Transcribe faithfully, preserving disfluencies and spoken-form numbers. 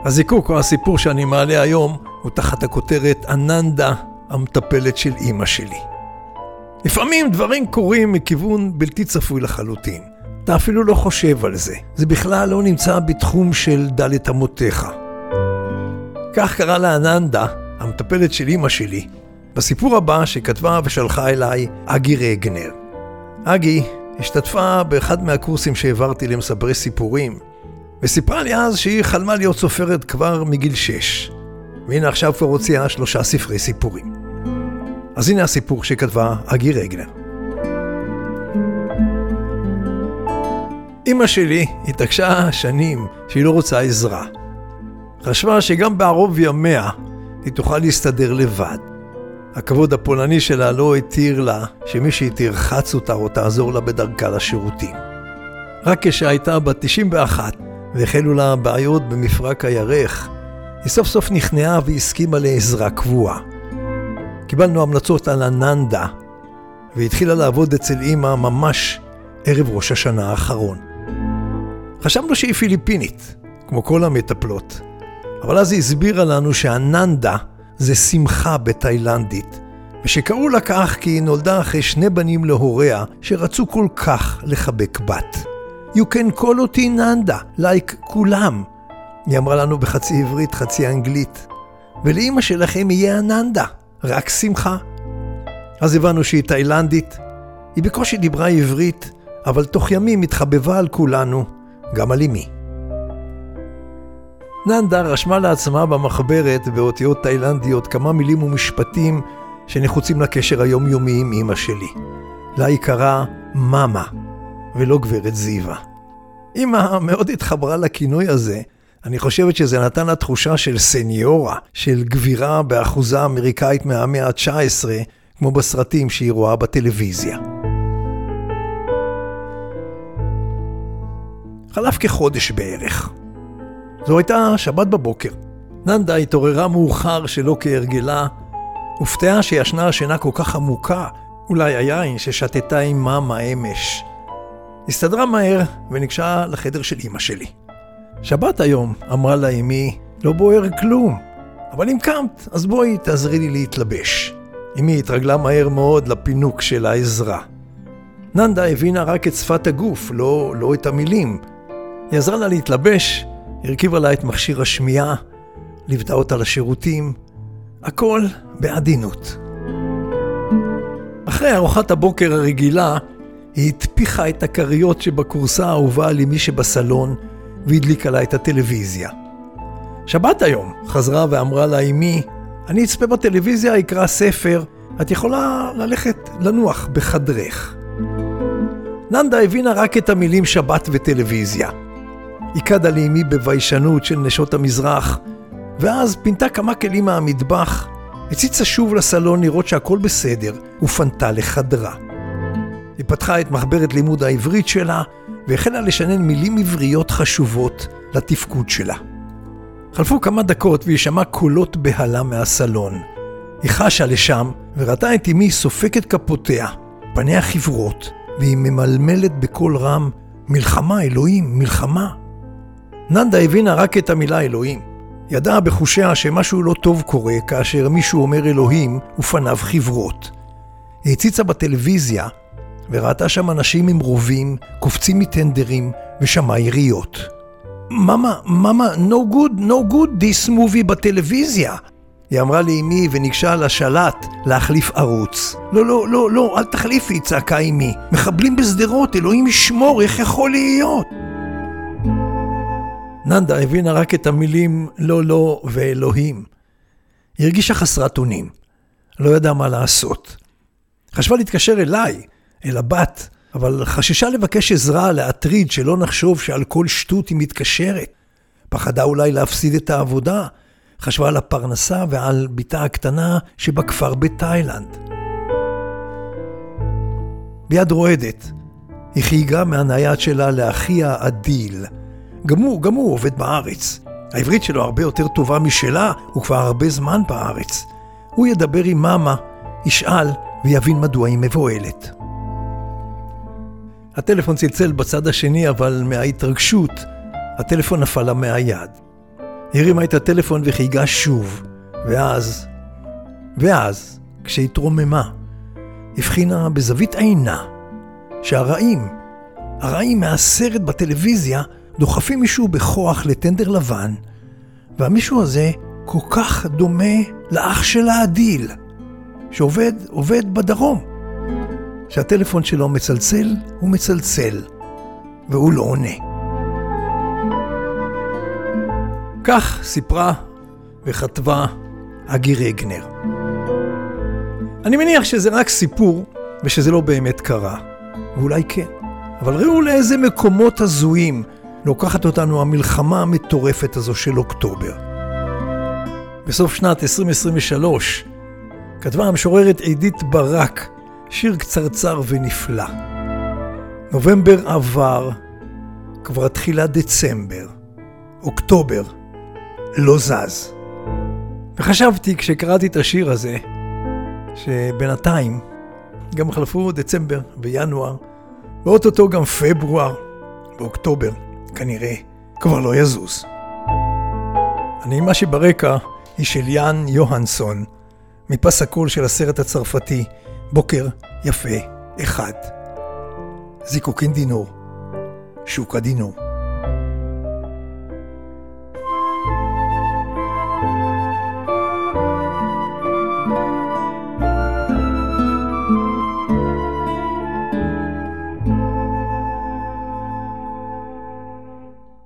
הזיקוק או הסיפור שאני מעלה היום הוא תחת הכותרת אננדה, המטפלת של אמא שלי. לפעמים דברים קורים מכיוון בלתי צפוי לחלוטין. אתה אפילו לא חושב על זה. זה בכלל לא נמצא בתחום של דלת אמותיך. כך קרה לאננדה, המטפלת של אמא שלי, בסיפור הבא שכתבה ושלחה אליי אגי רגנר. אגי השתתפה באחד מהקורסים שהעברתי למספרי סיפורים, וסיפרה לי אז שהיא חלמה להיות סופרת כבר מגיל שש. והנה עכשיו כבר הוציאה שלושה ספרי סיפורים. אז הנה הסיפור שכתבה אגי רגנר. אמא שלי התעקשה שנים שהיא לא רוצה עזרה. חשבה שגם בערוב ימיה היא תוכל להסתדר לבד. הכבוד הפולני שלה לא התיר לה שמישהי תרחץ אותה או תעזור לה בדרכה לשירותים. רק כשהייתה בת תשעים ואחת והחלו לה בעיות במפרק הירך, היא סוף סוף נכנעה והסכימה לעזרה קבועה. קיבלנו המלצות על אננדה, והתחילה לעבוד אצל אמא ממש ערב ראש השנה האחרון. חשבנו שהיא פיליפינית, כמו כל המטפלות, אבל אז היא הסבירה לנו שאננדה זה שמחה בתאילנדית, ושקראו לה כך כי היא נולדה אחרי שני בנים להוריה שרצו כל כך לחבק בת. You can call אותי ננדה, like כולם. היא אמרה לנו בחצי עברית, חצי אנגלית. ולאמא שלכם יהיה אננדה, רק שמחה. אז הבנו שהיא תאילנדית. היא בקושי דיברה עברית, אבל תוך ימים התחבבה על כולנו, גם על אמי. ננדה רשמה לעצמה במחברת באותיות תאילנדיות כמה מילים ומשפטים שנחוצים לקשר היומיומי עם אמא שלי. לה היא קראה מאמה, ולא גברת זיווה. אמא מאוד התחברה לכינוי הזה. אני חושבת שזה נתן לה תחושה של סניורה, של גבירה באחוזה אמריקאית מהמאה ה-תשע עשרה, כמו בסרטים שהיא רואה בטלוויזיה. חלף כחודש בערך. זו הייתה שבת בבוקר. ננדה התעוררה מאוחר שלא כהרגלה, הופתעה שישנה שינה כל כך עמוקה, אולי היין ששתתה עם מאמה אמש. הסתדרה מהר וניגשה לחדר של אמא שלי. שבת היום, אמרה לה אמי, לא בוער כלום, אבל אם קמת, אז בואי תעזרי לי להתלבש. אמי התרגלה מהר מאוד לפינוק של העזרה. ננדה הבינה רק את שפת הגוף, לא, לא את המילים. היא עזרה לה להתלבש, הרכיבה לה את מכשיר השמיעה, ליוותה אותה לשירותים, הכל בעדינות. אחרי ארוחת הבוקר הרגילה, היא התפיחה את הקריות שבקורסה האהובה על אמי שבסלון, והדליקה לה את הטלוויזיה. שבת היום, חזרה ואמרה לה אמי, אני אצפה בטלוויזיה, אקרא ספר, את יכולה ללכת לנוח בחדרך. ננדה הבינה רק את המילים שבת וטלוויזיה. היא קדה לאמי בביישנות של נשות המזרח, ואז פינתה כמה כלים מהמטבח, הציצה שוב לסלון לראות שהכל בסדר, ופנתה לחדרה. היא פתחה את מחברת לימוד העברית שלה, והחלה לשנן מילים עבריות חשובות לתפקוד שלה. חלפו כמה דקות והיא שמעה קולות בהלה מהסלון. היא חשה לשם וראתה את אמי סופקת כפותיה, פניה חברות, והיא ממלמלת בקול רם, מלחמה אלוהים, מלחמה. ננדה הבינה רק את המילה אלוהים. ידעה בחושיה שמשהו לא טוב קורה כאשר מישהו אומר אלוהים ופניו חברות. היא הציצה בטלוויזיה וראתה שם אנשים עם רובים, קופצים מטנדרים ושמעה יריות. מאמה, מאמה, no good, no good this movie בטלוויזיה. היא אמרה לאמי וניגשה לשלט להחליף ערוץ. לא, לא, לא, לא, אל תחליפי, צעקה אמי. מחבלים בסדרות, אלוהים ישמור, איך יכול להיות? ננדה הבינה רק את המילים לא, לא ואלוהים. היא הרגישה חסרת אונים. לא ידעה מה לעשות. חשבה להתקשר אליי, אל הבת, אבל חששה לבקש עזרה, להטריד, שלא נחשוב שעל כל שטות היא מתקשרת. פחדה אולי להפסיד את העבודה. חשבה על הפרנסה ועל ביתה הקטנה שבכפר בתאילנד. ביד רועדת, היא חייגה מהנייד שלה לאחיה אדיל. גם הוא, גם הוא עובד בארץ. העברית שלו הרבה יותר טובה משלה, הוא כבר הרבה זמן בארץ. הוא ידבר עם מאמה, ישאל ויבין מדוע היא מבועלת. הטלפון צלצל בצד השני, אבל מההתרגשות, הטלפון נפל לה מהיד. הרימה את הטלפון וחייגה שוב, ואז, ואז, כשהתרוממה, הבחינה בזווית עינה שהרעים, הרעים מהסרט בטלוויזיה דוחפים מישהו בכוח לטנדר לבן, והמישהו הזה כל כך דומה לאח שלה הדיל, שעובד, עובד בדרום. שהטלפון שלו מצלצל, הוא מצלצל, והוא לא עונה. כך סיפרה וכתבה אגי רגנר. אני מניח שזה רק סיפור ושזה לא באמת קרה, ואולי כן. אבל ראו לאיזה מקומות הזויים לוקחת אותנו המלחמה המטורפת הזו של אוקטובר. בסוף שנת עשרים עשרים ושלוש כתבה המשוררת עידית ברק שיר קצרצר ונפלא. נובמבר עבר, כבר תחילת דצמבר, אוקטובר לא זז. וחשבתי כשקראתי את השיר הזה, שבינתיים גם חלפו דצמבר וינואר, ואוטוטו גם פברואר, באוקטובר כנראה כבר לא יזוז. הנעימה שברקע היא של יאן יוהנסון, מפס הקול של הסרט הצרפתי בוקר יפה אחד. זיקוקין דינור, שוקה דינור.